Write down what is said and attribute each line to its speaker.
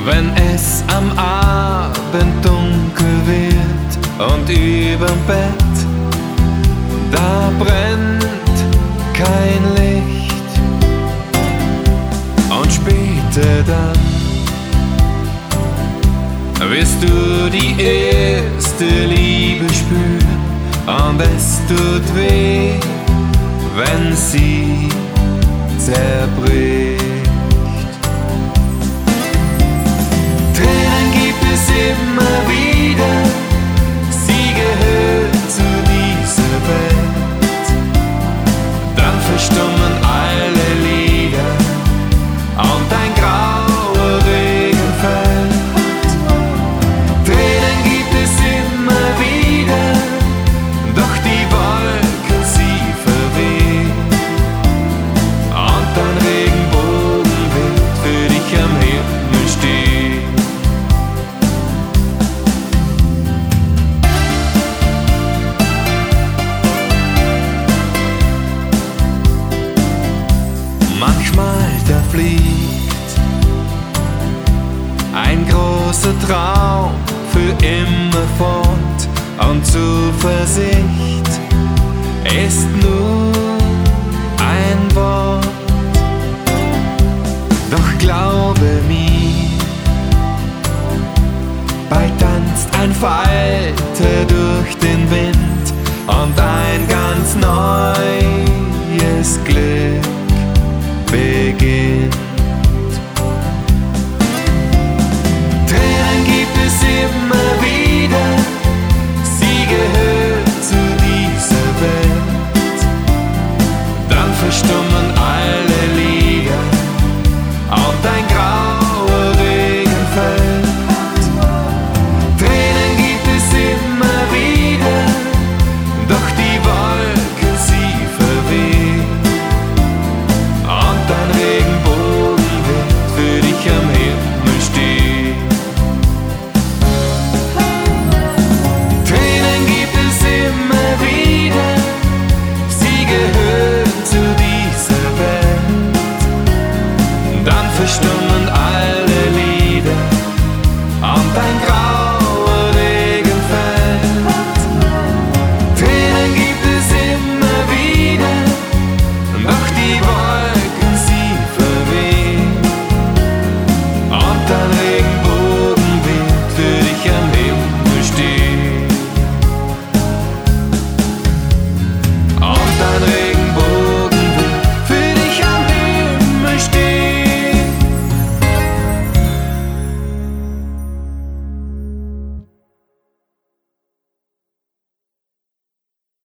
Speaker 1: Wenn es am Abend dunkel wird und überm Bett, da brennt kein Licht. Und später dann wirst du die erste Liebe spüren und es tut weh, wenn sie zerbricht. Tränen gibt es immer wieder, sie gehört zu dieser Welt. Dann verstummen alle Lieder und ein grauer Regen fällt. Tränen gibt es immer wieder, doch die Wolken sie verwehen. Und ein Regenbogen wird für dich am Himmel stehen. Manchmal da fliegt ein großer Traum für immer fort und Zuversicht ist nur ein Wort. Doch glaube mir, bald tanzt ein Falter durch den Wind und ein ganz neues Glück.